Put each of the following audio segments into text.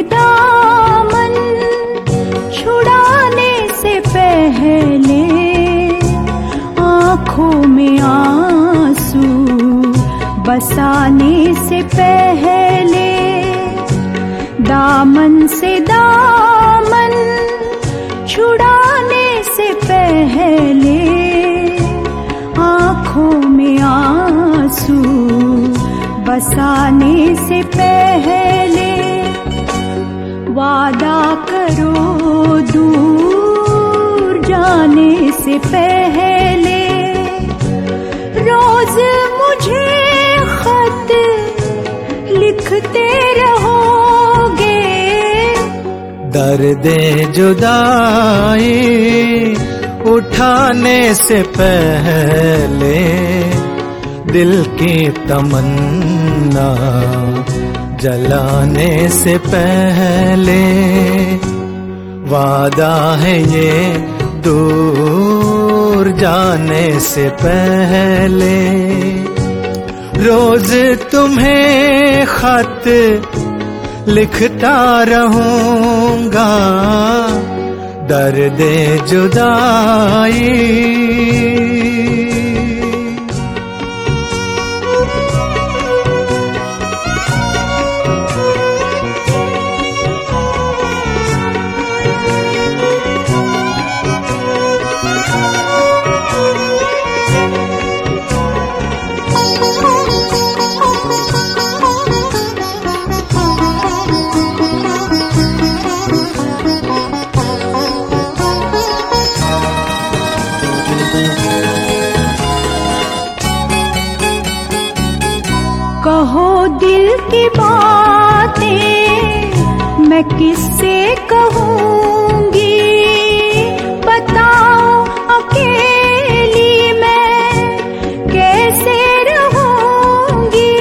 दामन छुड़ाने से पहले आँखों में आंसू बसाने से पहले, दामन से दामन छुड़ाने से पहले आँखों में आंसू बसाने से पहले वादा करो दूर जाने से पहले। रोज मुझे खत लिखते रहोगे, दर्द जुदाई उठाने से पहले दिल की तमन्ना जलाने से पहले, वादा है ये दूर जाने से पहले। रोज तुम्हें खत लिखता रहूंगा, दर्द जुदाई। कहो दिल की बातें मैं किससे कहूँगी, बताओ अकेली मैं कैसे रहूँगी।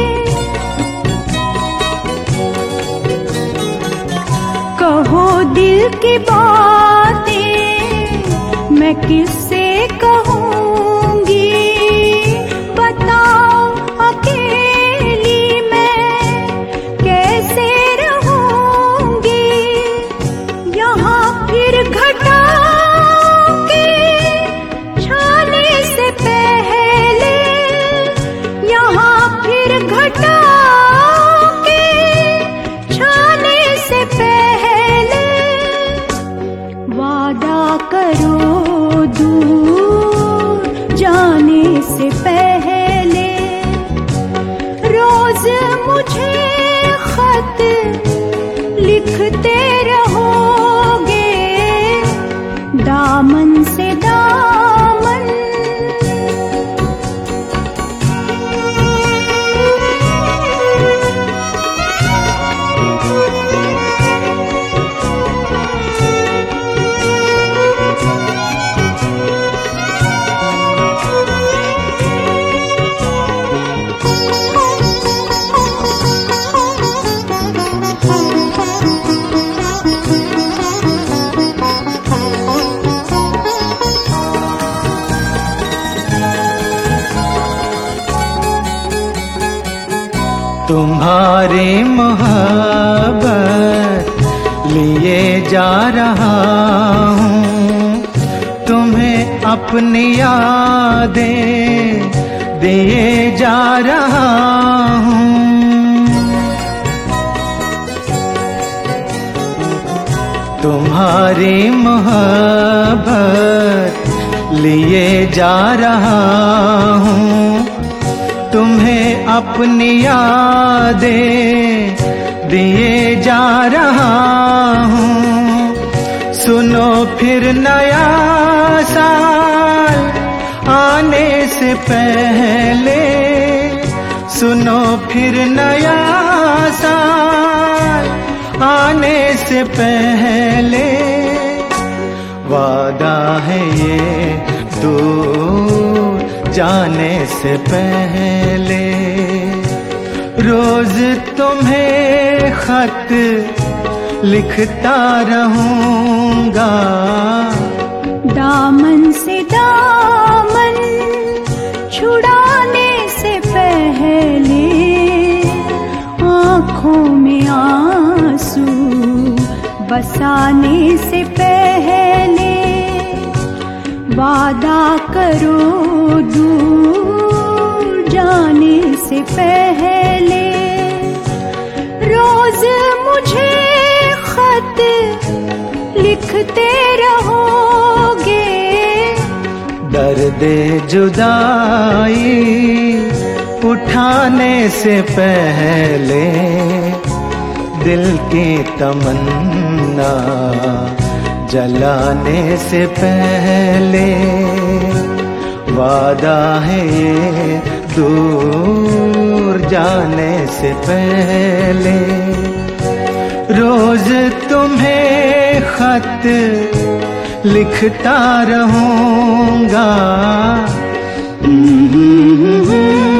कहो दिल की बातें मैं किससे कहूँगी, बताओ अकेली मैं कैसे रहूँगी। यहाँ फिर घटाओं के छाने से पहले, यहाँ फिर घटाओं के छाने से पहले वादा करो दूर जाने से पहले। रोज मुझे खत लिखते रहोगे, दामन से दामन। तुम्हारी मोहब्बत लिए जा रहा हूँ, तुम्हें अपनी यादें दिए जा रहा हूँ। तुम्हारी मोहब्बत लिए जा रहा हूँ, तुम्हें अपनी यादें दिए जा रहा हूँ। सुनो फिर नया साल आने से पहले, सुनो फिर नया साल आने से पहले, वादा है ये दूर जाने से पहले। रोज तुम्हें खत लिखता रहूंगा, दामन से दामन छुड़ाने से पहले आँखों में आंसू बसाने से पहले वादा करो दूर जाने से पहले। रोज मुझे खत लिखते रहोगे, दर्द जुदाई उठाने से पहले दिल की तमन्ना जलाने से पहले। वादा है ये दूर जाने से पहले। रोज तुम्हें खत लिखता रहूंगा।